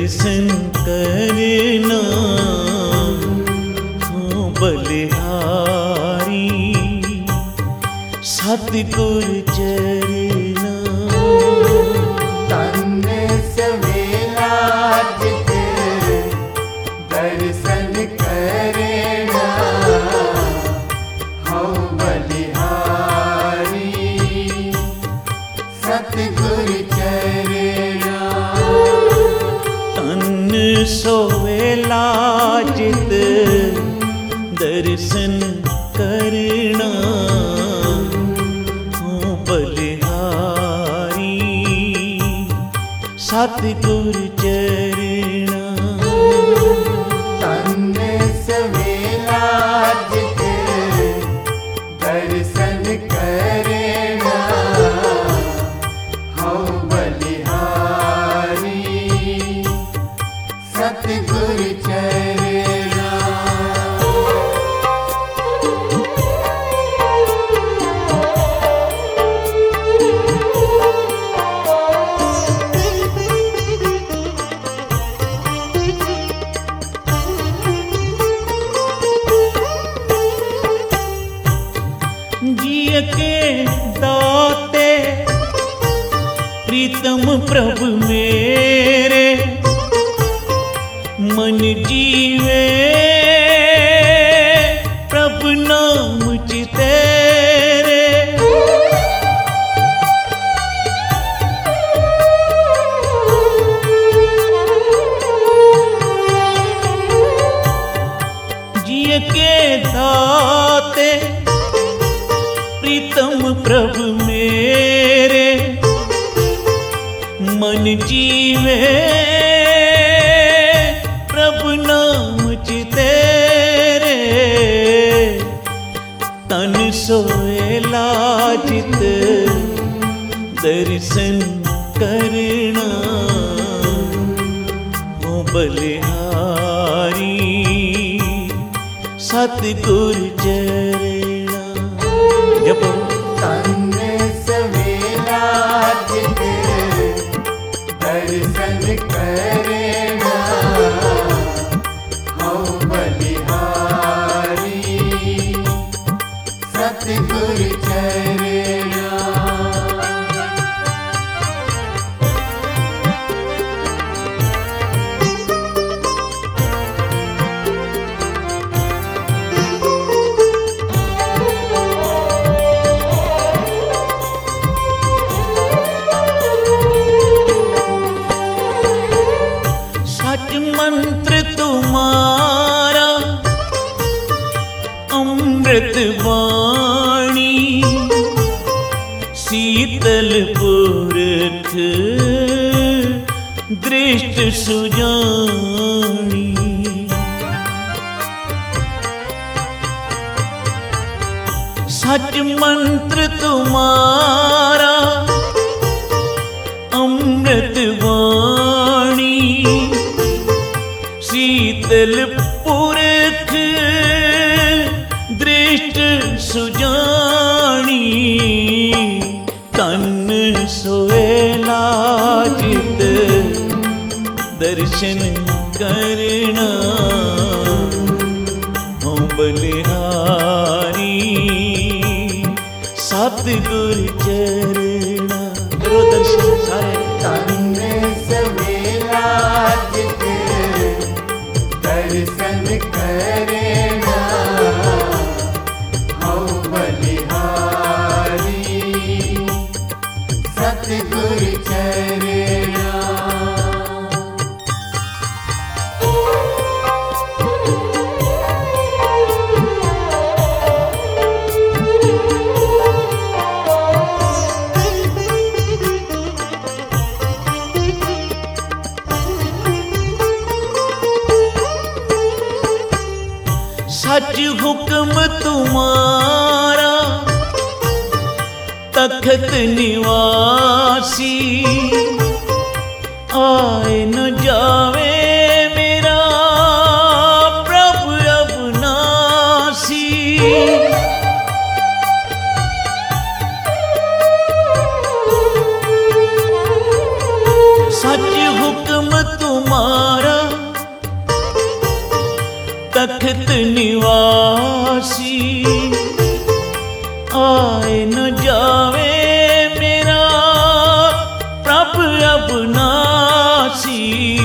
दर्शन करना हो बलिहारी सतगुर चरना। तन सवेला जित दर्शन करना हो बलिहारी सतगुर चरना। तन सोवेला जित दर्शन करना हो बलिहारी सतगुर चरना। तन सवेला जित दर्शन करना हो बलिहारी सतगुर चरना। जिय के दाते प्रीतम प्रभु मेरे मन जीवे प्रभु नाम चितेरे। जिय के दाते प्रीतम प्रभु मेरे मन जीवे प्रभु नाम चितेरे। तन सोएला जित दर्शन करना हो बलिहारी सतगुर चरना। जपो तन सवेला जित दर्शन करना हो बलिहारी सतगुर चरना। सच मंत्र तुम्हारा अमृत वाणी शीतल पुरख दृष्ट सुजानी। सच मंत्र तुम्हारा अमृत वाणी शीतल पुरख दृष्ट सुजानी। तन सोएला जित दर्शन करना हो बलिहारी सतगुर चरना। करो दर्शन सारे। तन सवेला जित दर्शन करना हो बलिहारी सतगुर चरना। सच हुक्म तुम्हारा तखत निवासी आए न जावे मेरा प्रभु अविनाशी। सच हुक्म तुम्हारा तख्त निवासी, आए न जावे मेरा प्रभु अबनासी।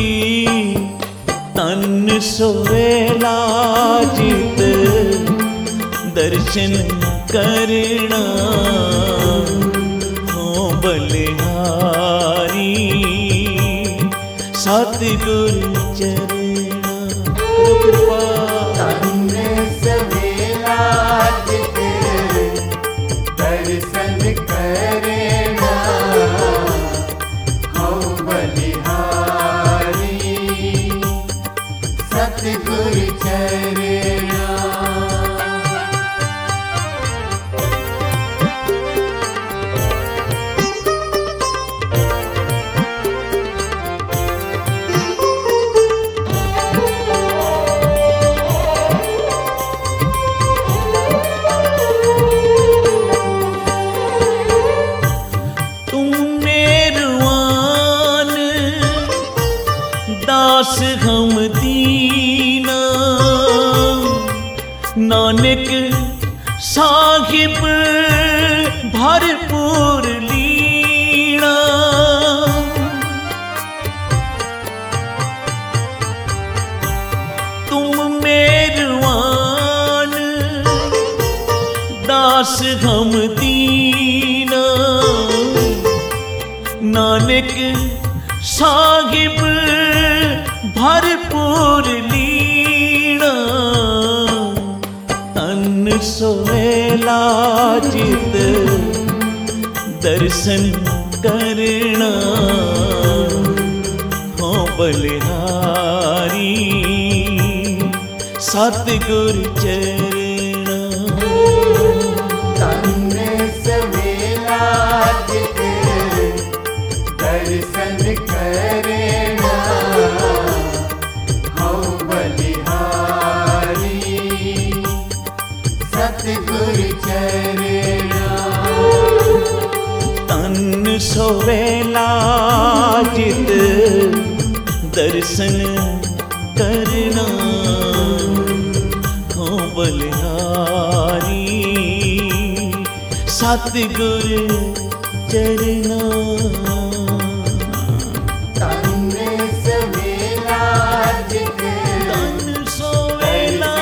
तन सोवेला जित दर्शन करना, हो बलिहारी सतगुर चरणा। कृपा तन सवेला जित दर्शन करना, हो बलिहारी सतगुर चरणा। दास हम दीना, नानक साहिब भरपूर लीना। तुम मेहरबान दास हम दीना, नानक साहिब भरपूर लीना। तन सोवेला जित दर्शन करना, हो बलिहारी सतगुर चरणा। तन सवेला जित दर्शन करना, हो बलिहारी सतगुर चरणा। तन सोवेला जित दर्शन करना, हो बलिहारी सतगुर चरणा। तन सवेला जित तन सोवेला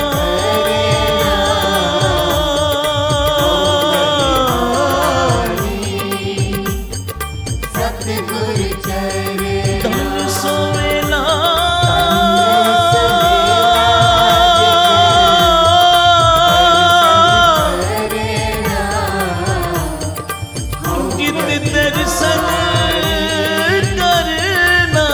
सतगुर चरणा। तन सोवेला जित दर्शन करना,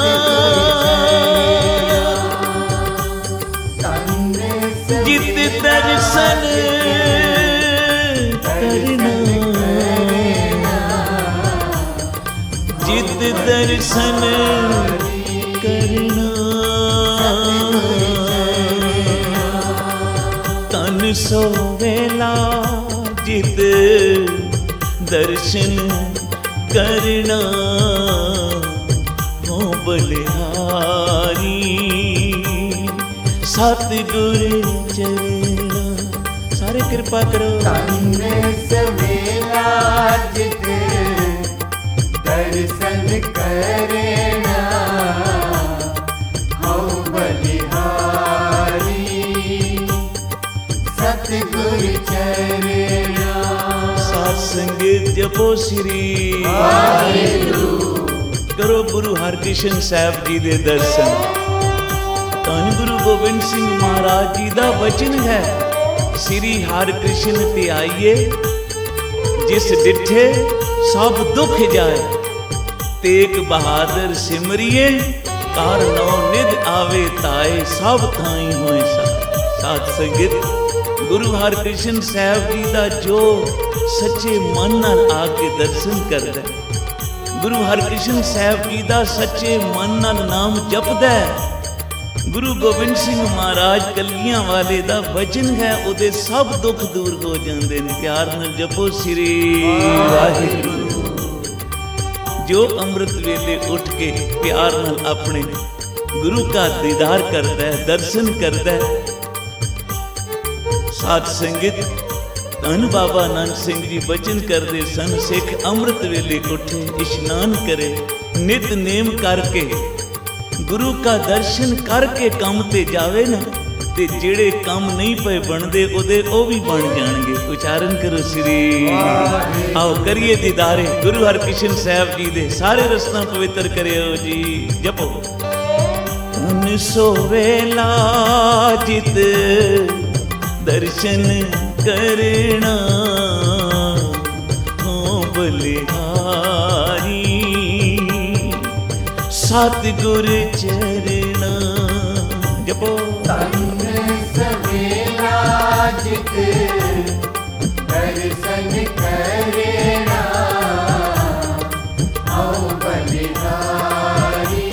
जित दर्शन करना, जित दर्शन करना। तन सोवेला जित दर्शन करना, हो बलिहारी सतगुर चरणा। सारे कृपा करो। तन सवेला जित दर्शन करना, हो बलिहारी सतगुर चरणा। सात संगीत जपो श्री वाहिगुरु। करो गुरु हरकृष्ण साहब जी दे दर्शन। धन गुरु गोबिंद सिंह महाराज जी दा वचन है, श्री हरकृष्ण ते आइए, जिस डिठे सब दुख जाए। तेग बहादुर सिमरिए, कार नौ निध आवे ताए, सब थाई होए साथ संगत। गुरु हरकृष्ण साहब जी दा जो सच्चे मन नाल आके दर्शन करदा, गुरु हरकृष्ण साहब जी दा सच्चे मन नाल नाम जपदा, गुरु गोबिंद सिंह महाराज कलियां वाले दा वचन है, उहदे सब दुख दूर हो जांदे ने। प्यार नाल जपो श्री वाहिगुरु। जो अमृत वेले उठ के प्यार नाल अपने गुरु का दीदार करता है, दर्शन करता है। साध संगत धन बाबा नानक सिंह जी बचन करते सन, सिख अमृत वेले उठे, इशनान करे, नित नेम करके गुरु का दर्शन करके काम ते जावे ना, ते जेड़े काम नहीं पे बनते ओदे ओ भी बन जाएंगे। उच्चारण करो श्री। आओ करिए दीदारे गुरु हरकृष्ण साहब जी दे, सारे रस्ता पवित्र करियो जी। जपो धन सोवेला जित दर्शन करना हो बलिहारी, सतगुर चरना। जपो सवेला जित दर्शन करेना आओ बलिहारी,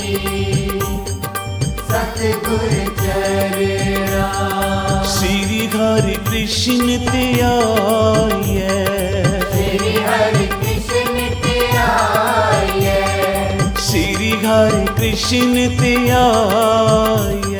सतगुर चरना। श्री हरि कृष्ण ते आइए, श्री हरि कृष्ण ते आइए, श्री हरि कृष्ण ते आइए,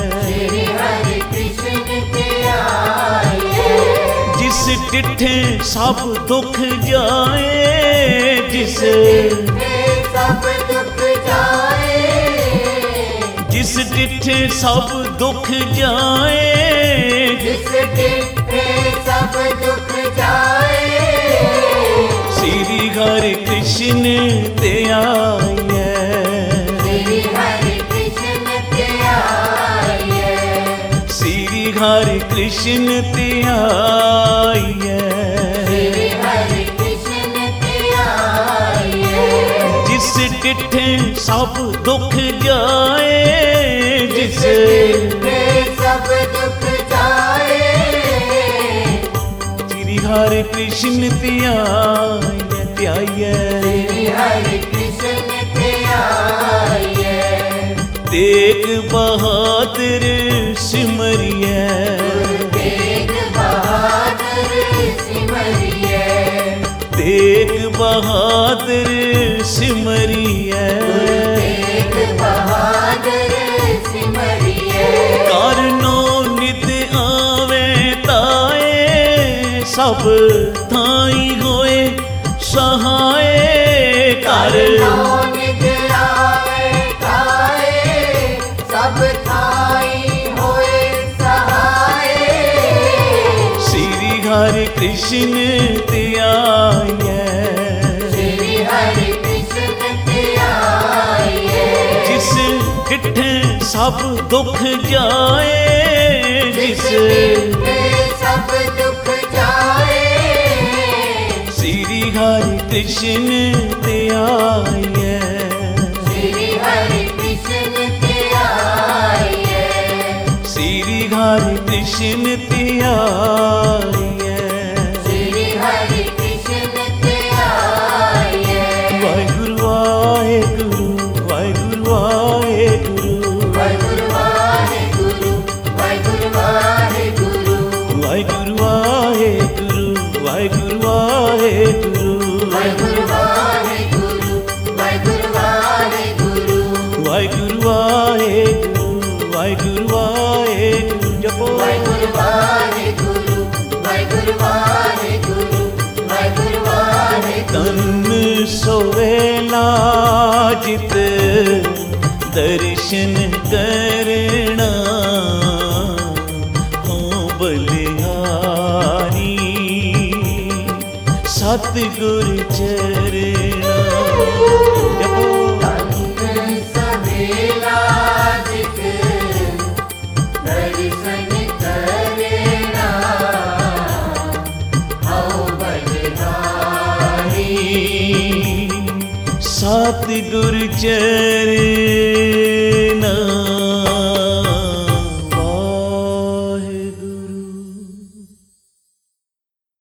जिस डिठे सब दुख जाए, जिस सब दुख जाए, जिस डिठे सब दुख जाए, जिस डिठे सब दुख जाए, श्री हरि कृष्ण ते आइए, श्री हरि कृष्ण ते आइए, श्री हरि कृष्ण ते आइए, श्री हरि कृष्ण ते आइए, जिस डिठे सब दुख जाए, जिस डिठे सब दुख जाए, श्री हरि कृष्ण ते आइए, ते आइए, श्री हरि कृष्ण ते आइए, तेग बहादुर सिमरिए, तेग बहादुर सिमरिए, तेग बहादुर सिमरिए, तेग बहादुर सिमरिए, करनो नित आवे ताए, सब थाई होए सहाय, कर नित आवे ताए, सब थाई होए सहाय, श्री हरि कृष्ण ते आइए, श्री हरि कृष्ण ते आइए, जिस डिठे सब दुख जाए, जिस डिठे सब दुख जाए, श्री हरि कृष्ण ते आइए, श्री हरि कृष्ण ते आइए, श्री हरि कृष्ण ते आइए, श्री हरि कृष्ण ते आइए, वाहिगुरु वाहिगुरु वाहिगुरु वाहिगुरु वाहिगुरु वाहिगुरु वाहिगुरु वाहिगुरु वाहिगुरु वाहिगुरु वाहिगुरु वाहिगुरु वाहिगुरु वाहिगुरु वाहिगुरु वाहिगुरु वाहिगुरु वाहिगुरु वाहिगुरु। जपो वाहिगुरु वाहिगुरु वाहिगुरु वाहिगुरु वाहिगुरु वाहिगुरु। तन सोवेला जित दर्शन करना हो बलिहारी, सतगुर चरना। जपो सवेला जित दर्शन करेना आओ बलिहारी, सतगुर चरना।